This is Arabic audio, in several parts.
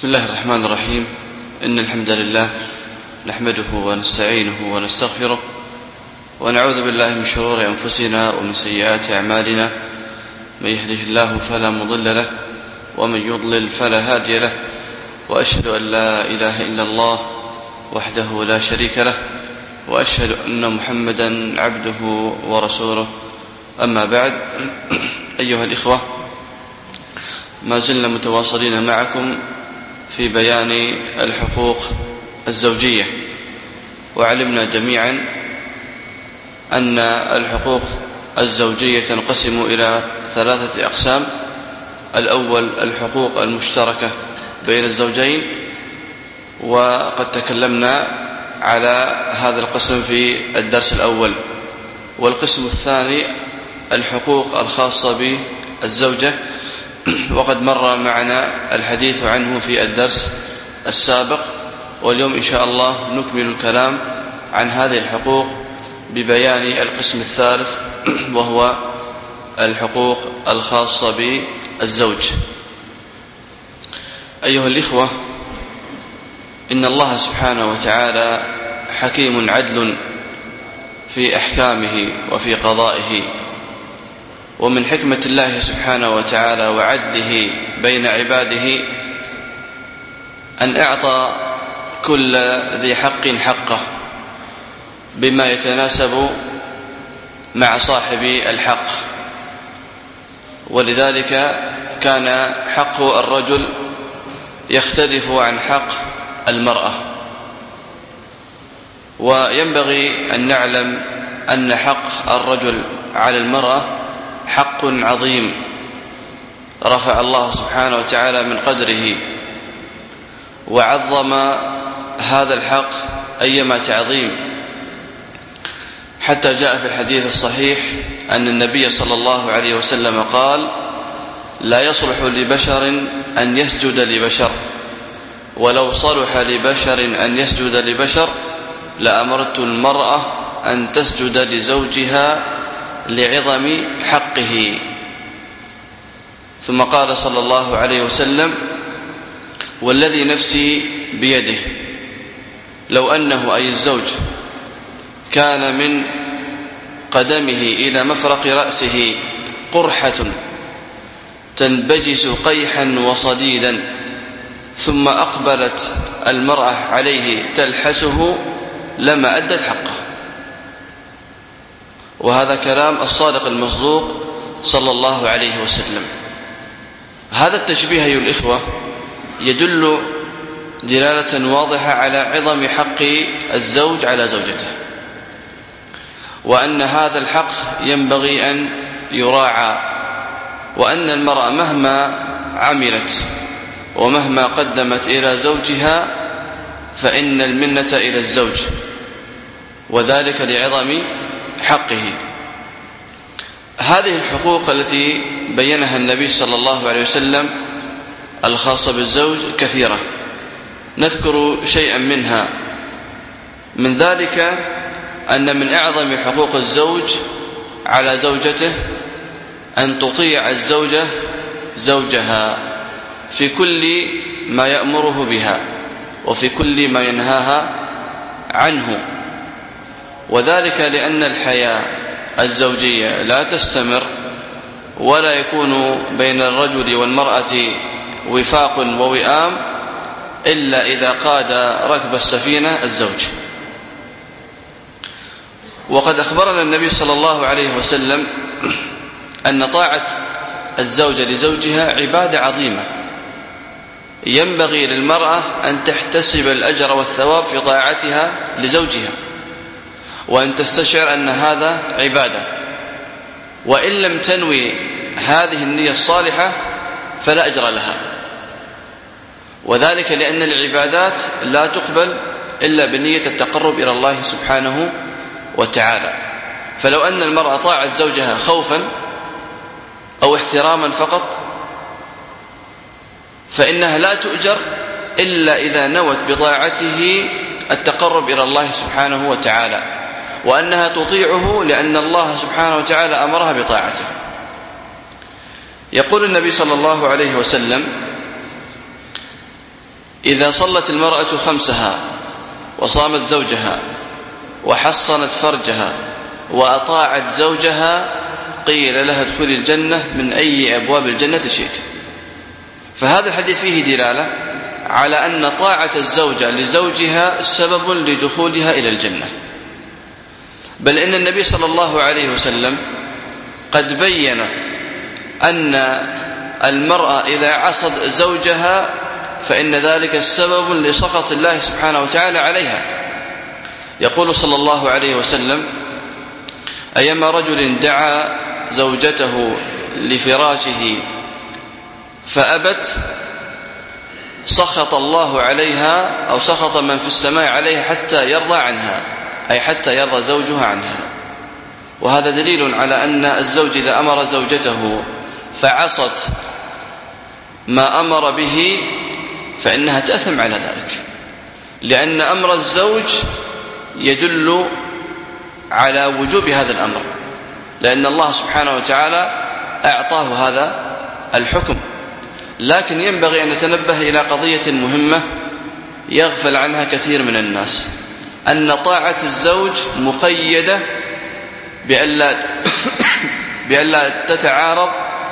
بسم الله الرحمن الرحيم. إن الحمد لله نحمده ونستعينه ونستغفره ونعوذ بالله من شرور أنفسنا ومن سيئات أعمالنا. من يهده الله فلا مضل له ومن يضلل فلا هادي له، وأشهد أن لا إله إلا الله وحده لا شريك له، وأشهد أن محمدا عبده ورسوله. أما بعد، أيها الإخوة، ما زلنا متواصلين معكم في بيان الحقوق الزوجية، وعلمنا جميعا أن الحقوق الزوجية تنقسم إلى 3 أقسام. الأول الحقوق المشتركة بين الزوجين، وقد تكلمنا على هذا القسم في الدرس الأول. والقسم الثاني الحقوق الخاصة بالزوجة، وقد مر معنا الحديث عنه في الدرس السابق، واليوم إن شاء الله نكمل الكلام عن هذه الحقوق ببيان القسم الثالث، وهو الحقوق الخاصة بالزوج. أيها الإخوة، إن الله سبحانه وتعالى حكيم عدل في أحكامه وفي قضائه، ومن حكمة الله سبحانه وتعالى وعدله بين عباده أن أعطى كل ذي حق حقه بما يتناسب مع صاحب الحق. ولذلك كان حق الرجل يختلف عن حق المرأة، وينبغي أن نعلم أن حق الرجل على المرأة حق عظيم رفع الله سبحانه وتعالى من قدره، وعظم هذا الحق أيما تعظيم، حتى جاء في الحديث الصحيح أن النبي صلى الله عليه وسلم قال: لا يصلح لبشر أن يسجد لبشر، ولو صلح لبشر أن يسجد لبشر لأمرت المرأة أن تسجد لزوجها لعظم حقه. ثم قال صلى الله عليه وسلم: والذي نفسي بيده لو أنه أي الزوج كان من قدمه إلى مفرق رأسه قرحة تنبجس قيحا وصديدا، ثم أقبلت المرأة عليه تلحسه لما أدت حقه. وهذا كلام الصادق المصدوق صلى الله عليه وسلم. هذا التشبيه أيها الإخوة يدل دلالة واضحة على عظم حق الزوج على زوجته، وأن هذا الحق ينبغي أن يراعى، وأن المرأة مهما عملت ومهما قدمت إلى زوجها فإن المنة إلى الزوج، وذلك لعظم حقه. هذه الحقوق التي بينها النبي صلى الله عليه وسلم الخاصة بالزوج كثيرة، نذكر شيئا منها. من ذلك أن من أعظم حقوق الزوج على زوجته أن تطيع الزوجة زوجها في كل ما يأمره بها وفي كل ما ينهاها عنه، وذلك لأن الحياة الزوجية لا تستمر ولا يكون بين الرجل والمرأة وفاق ووئام إلا إذا قاد ركب السفينة الزوج. وقد أخبرنا النبي صلى الله عليه وسلم أن طاعة الزوجة لزوجها عبادة عظيمة، ينبغي للمرأة أن تحتسب الأجر والثواب في طاعتها لزوجها، وأن تستشعر أن هذا عبادة، وإن لم تنوي هذه النية الصالحة فلا أجر لها. وذلك لأن العبادات لا تقبل إلا بنية التقرب إلى الله سبحانه وتعالى. فلو أن المرأة طاعت زوجها خوفا أو احتراما فقط فإنها لا تؤجر إلا إذا نوت بطاعته التقرب إلى الله سبحانه وتعالى، وأنها تطيعه لأن الله سبحانه وتعالى أمرها بطاعته. يقول النبي صلى الله عليه وسلم: إذا صلت المرأة خمسها وصامت زوجها وحصنت فرجها وأطاعت زوجها قيل لها ادخلي الجنة من أي أبواب الجنة شئت. فهذا الحديث فيه دلالة على أن طاعة الزوجة لزوجها سبب لدخولها إلى الجنة، بل إن النبي صلى الله عليه وسلم قد بين أن المرأة إذا عصت زوجها فإن ذلك سبب لسخط الله سبحانه وتعالى عليها. يقول صلى الله عليه وسلم: أيما رجل دعا زوجته لفراشه فأبت سخط الله عليها أو سخط من في السماء عليها حتى يرضى عنها، أي حتى يرضى زوجها عنها. وهذا دليل على أن الزوج إذا أمر زوجته فعصت ما أمر به فإنها تأثم على ذلك، لأن أمر الزوج يدل على وجوب هذا الأمر، لأن الله سبحانه وتعالى أعطاه هذا الحكم. لكن ينبغي أن نتنبه إلى قضية مهمة يغفل عنها كثير من الناس، أن طاعة الزوج مقيدة بألا تتعارض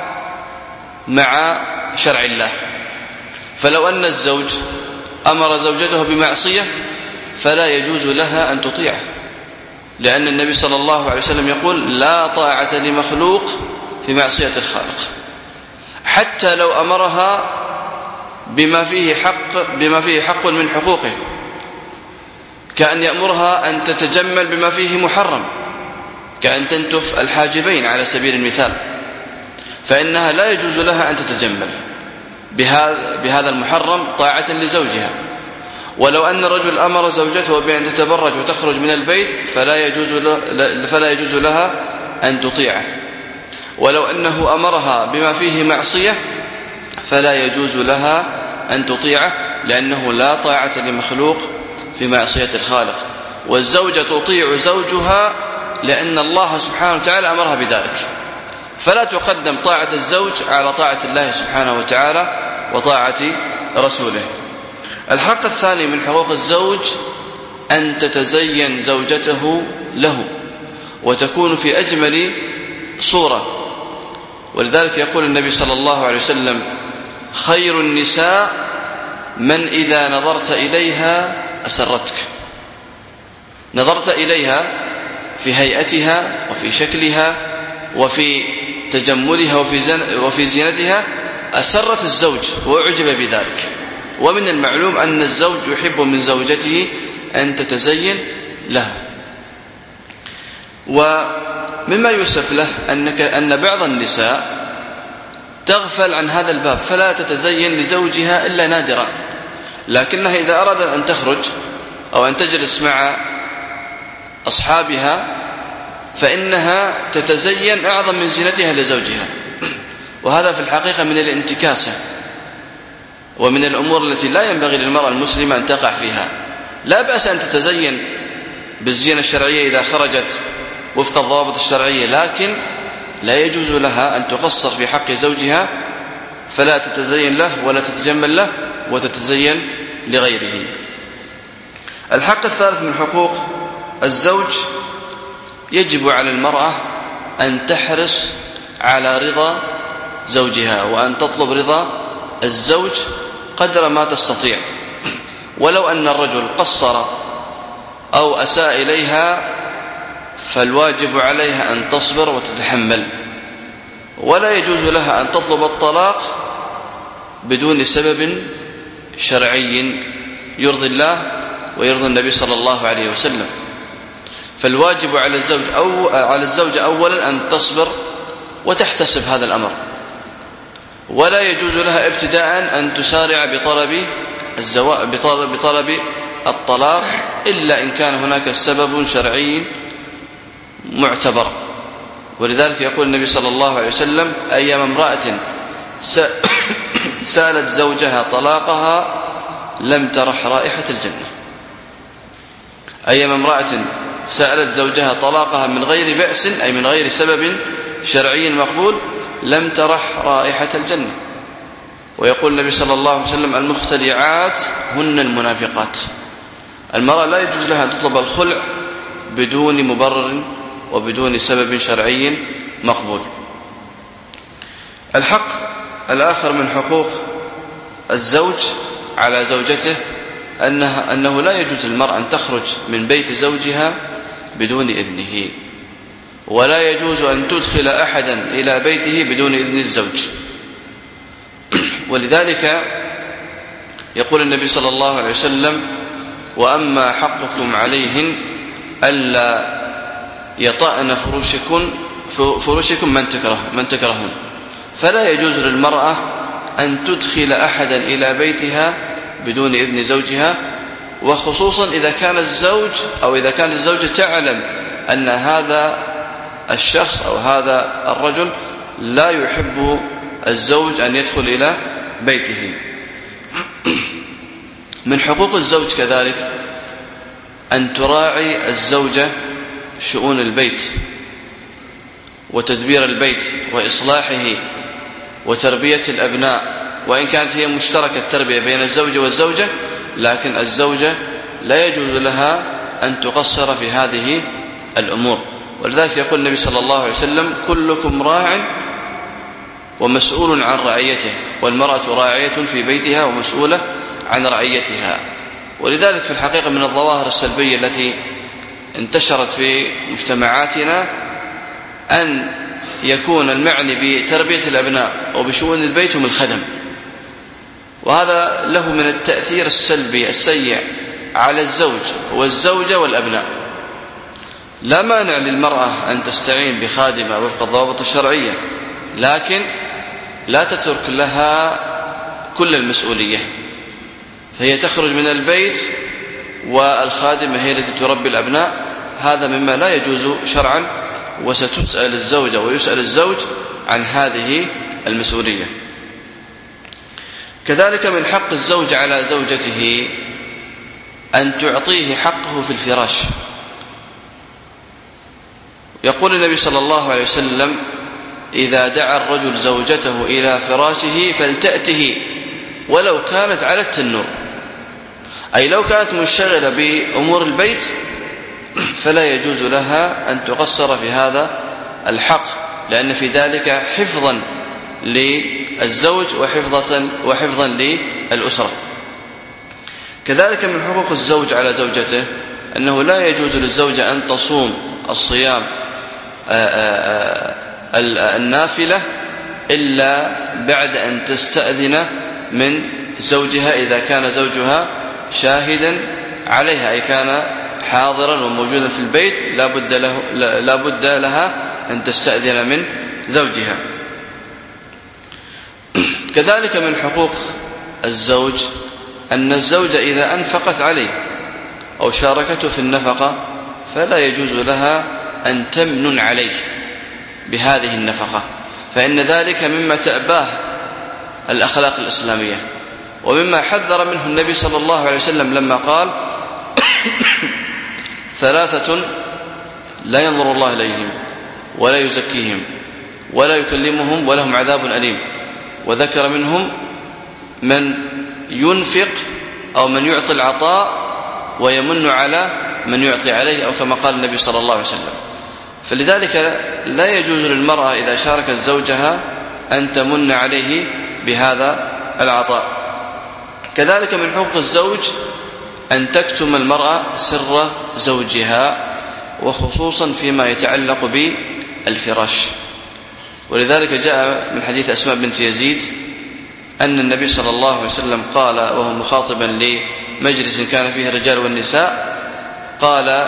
مع شرع الله. فلو أن الزوج أمر زوجته بمعصية فلا يجوز لها أن تطيعه، لأن النبي صلى الله عليه وسلم يقول: لا طاعة لمخلوق في معصية الخالق. حتى لو أمرها بما فيه حق من حقوقه، كأن يأمرها أن تتجمل بما فيه محرم، كأن تنتف الحاجبين على سبيل المثال، فإنها لا يجوز لها أن تتجمل بهذا المحرم طاعة لزوجها. ولو أن الرجل أمر زوجته بأن تتبرج وتخرج من البيت فلا يجوز لها أن تطيعه. ولو أنه أمرها بما فيه معصية فلا يجوز لها أن تطيعه، لأنه لا طاعة لمخلوق في معصية الخالق. والزوجة تطيع زوجها لأن الله سبحانه وتعالى أمرها بذلك، فلا تقدم طاعة الزوج على طاعة الله سبحانه وتعالى وطاعة رسوله. الحق الثاني من حقوق الزوج أن تتزين زوجته له وتكون في أجمل صورة. ولذلك يقول النبي صلى الله عليه وسلم: خير النساء من إذا نظرت إليها أسرتك. نظرت إليها في هيئتها وفي شكلها وفي تجملها وفي زينتها أسرت الزوج وأعجب بذلك. ومن المعلوم أن الزوج يحب من زوجته أن تتزين له. ومما يوصف له أن بعض النساء تغفل عن هذا الباب، فلا تتزين لزوجها إلا نادرا، لكنها إذا أرادت أن تخرج أو أن تجلس مع أصحابها فإنها تتزين أعظم من زينتها لزوجها. وهذا في الحقيقة من الانتكاسة ومن الأمور التي لا ينبغي للمرأة المسلمة أن تقع فيها. لا بأس أن تتزين بالزينة الشرعية إذا خرجت وفق الضوابط الشرعية، لكن لا يجوز لها أن تقصر في حق زوجها، فلا تتزين له ولا تتجمل له وتتزين لغيره. الحق الثالث من حقوق الزوج: يجب على المرأة أن تحرص على رضا زوجها وأن تطلب رضا الزوج قدر ما تستطيع. ولو أن الرجل قصر أو أساء إليها فالواجب عليها أن تصبر وتتحمل، ولا يجوز لها أن تطلب الطلاق بدون سبب شرعي يرضي الله ويرضي النبي صلى الله عليه وسلم. فالواجب على الزوج أولا أن تصبر وتحتسب هذا الأمر، ولا يجوز لها ابتداء أن تسارع بطلب الطلاق إلا إن كان هناك سبب شرعي معتبر. ولذلك يقول النبي صلى الله عليه وسلم: أيما امرأة سألت زوجها طلاقها لم ترح رائحة الجنة. أيما امرأة سألت زوجها طلاقها من غير بأس، أي من غير سبب شرعي مقبول، لم ترح رائحة الجنة. ويقول النبي صلى الله عليه وسلم المختلعات هن المنافقات. المرأة لا يجوز لها أن تطلب الخلع بدون مبرر وبدون سبب شرعي مقبول. الحق الآخر من حقوق الزوج على زوجته أنه لا يجوز للمرأة أن تخرج من بيت زوجها بدون إذنه، ولا يجوز أن تدخل أحدا إلى بيته بدون إذن الزوج. ولذلك يقول النبي صلى الله عليه وسلم وأما حقكم عليهن ألا يطأن فرشكم من تكرهون. فلا يجوز للمرأة أن تدخل أحدا إلى بيتها بدون إذن زوجها، وخصوصا إذا كان الزوج أو إذا كانت الزوجة تعلم أن هذا الشخص أو هذا الرجل لا يحب الزوج أن يدخل إلى بيته. من حقوق الزوج كذلك أن تراعي الزوجة شؤون البيت وتدبير البيت وإصلاحه وتربية الأبناء، وإن كانت هي مشتركة التربية بين الزوج والزوجة، لكن الزوجة لا يجوز لها أن تقصر في هذه الأمور. ولذلك يقول النبي صلى الله عليه وسلم كلكم راع ومسؤول عن رعيته، والمرأة راعية في بيتها ومسؤولة عن رعيتها. ولذلك في الحقيقة من الظواهر السلبية التي انتشرت في مجتمعاتنا أن يكون المعني بتربية الأبناء وبشؤون البيت هم الخدم، وهذا له من التأثير السلبي السيء على الزوج والزوجة والأبناء. لا مانع للمرأة أن تستعين بخادمة وفق الضوابط الشرعية، لكن لا تترك لها كل المسؤولية، فهي تخرج من البيت والخادمة هي التي تربي الأبناء. هذا مما لا يجوز شرعا، وستسأل الزوجة ويسأل الزوج عن هذه المسؤولية. كذلك من حق الزوج على زوجته أن تعطيه حقه في الفراش. يقول النبي صلى الله عليه وسلم إذا دعا الرجل زوجته إلى فراشه فلتأته ولو كانت على التنور، أي لو كانت منشغلة بأمور البيت فلا يجوز لها أن تقصر في هذا الحق، لأن في ذلك حفظا للزوج وحفظا للأسرة. كذلك من حقوق الزوج على زوجته أنه لا يجوز للزوجة أن تصوم الصيام النافلة إلا بعد أن تستأذن من زوجها إذا كان زوجها شاهدا عليها، أي كان حاضرا وموجودا في البيت لا بد لها أن تستأذن من زوجها. كذلك من حقوق الزوج أن الزوجة إذا أنفقت عليه أو شاركته في النفقة فلا يجوز لها أن تمنن عليه بهذه النفقة، فإن ذلك مما تأباه الأخلاق الإسلامية، ومما حذر منه النبي صلى الله عليه وسلم لما قال ثلاثة لا ينظر الله إليهم ولا يزكيهم ولا يكلمهم ولهم عذاب أليم، وذكر منهم من ينفق أو من يعطي العطاء ويمن على من يعطي عليه، أو كما قال النبي صلى الله عليه وسلم. فلذلك لا يجوز للمرأة إذا شاركت زوجها أن تمن عليه بهذا العطاء. كذلك من حقوق الزوج أن تكتم المرأة سر زوجها، وخصوصا فيما يتعلق بالفراش. ولذلك جاء من حديث أسماء بنت يزيد أن النبي صلى الله عليه وسلم قال وهو مخاطبا لمجلس كان فيه الرجال والنساء، قال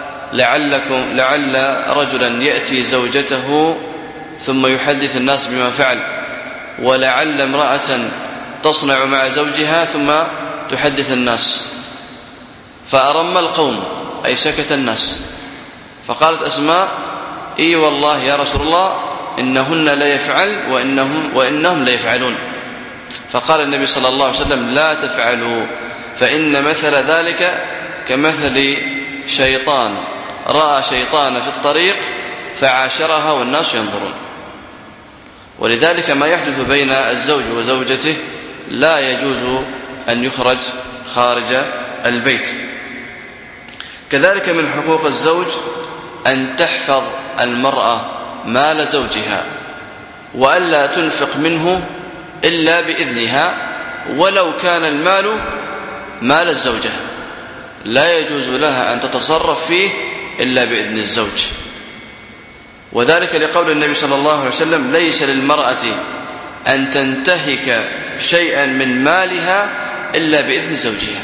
لعل رجلا يأتي زوجته ثم يحدث الناس بما فعل، ولعل امرأة تصنع مع زوجها ثم تحدث الناس، فأرم القوم أي سكت الناس. فقالت أسماء إي والله يا رسول الله إنهن لا يفعل وإنهم لا يفعلون. فقال النبي صلى الله عليه وسلم لا تفعلوا، فإن مثل ذلك كمثل شيطان رأى شيطان في الطريق فعاشرها والناس ينظرون. ولذلك ما يحدث بين الزوج وزوجته لا يجوز أن يخرج خارج البيت. كذلك من حقوق الزوج أن تحفظ المرأة مال زوجها وألا تنفق منه إلا بإذنها، ولو كان المال مال الزوجة لا يجوز لها أن تتصرف فيه إلا بإذن الزوج. وذلك لقول النبي صلى الله عليه وسلم: ليس للمرأة أن تنتهك شيئا من مالها إلا بإذن زوجها.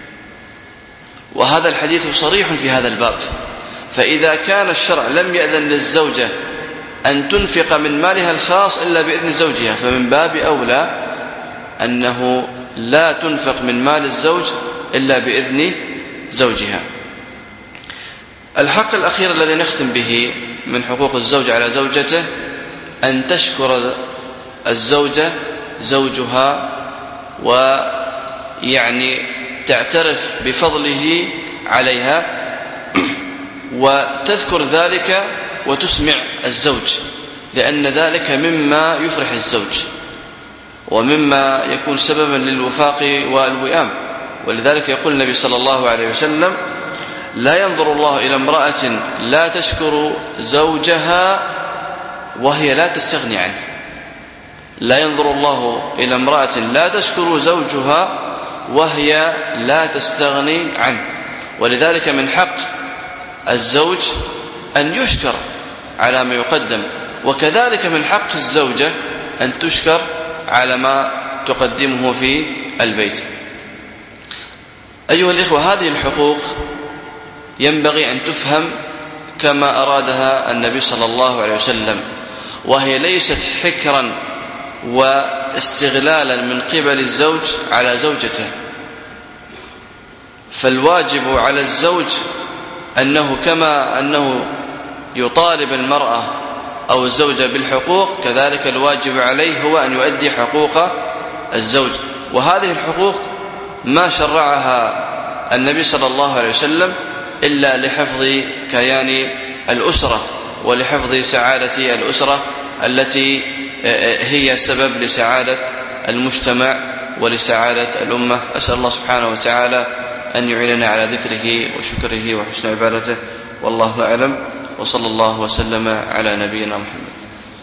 وهذا الحديث صريح في هذا الباب، فإذا كان الشرع لم يأذن للزوجة أن تنفق من مالها الخاص إلا بإذن زوجها، فمن باب أولى أنه لا تنفق من مال الزوج إلا بإذن زوجها. الحق الأخير الذي نختم به من حقوق الزوج على زوجته أن تشكر الزوجة زوجها، ويعني تعترف بفضله عليها وتذكر ذلك وتسمع الزوج، لأن ذلك مما يفرح الزوج ومما يكون سببا للوفاق والوئام. ولذلك يقول النبي صلى الله عليه وسلم: لا ينظر الله إلى امرأة لا تشكر زوجها وهي لا تستغني عنه. لا ينظر الله إلى امرأة لا تشكر زوجها وهي لا تستغني عنه. ولذلك من حق الزوج أن يشكر على ما يقدم، وكذلك من حق الزوجة أن تشكر على ما تقدمه في البيت. أيها الإخوة، هذه الحقوق ينبغي أن تفهم كما أرادها النبي صلى الله عليه وسلم، وهي ليست حكرا واستغلالا من قبل الزوج على زوجته. فالواجب على الزوج أنه كما أنه يطالب المرأة أو الزوجة بالحقوق، كذلك الواجب عليه هو أن يؤدي حقوق الزوج. وهذه الحقوق ما شرعها النبي صلى الله عليه وسلم إلا لحفظ كيان الأسرة ولحفظ سعادة الأسرة التي هي سبب لسعادة المجتمع ولسعادة الأمة. أسأل الله سبحانه وتعالى أن يعيننا على ذكره وشكره وحسن عبادته، والله أعلم، وصلى الله وسلم على نبينا محمد.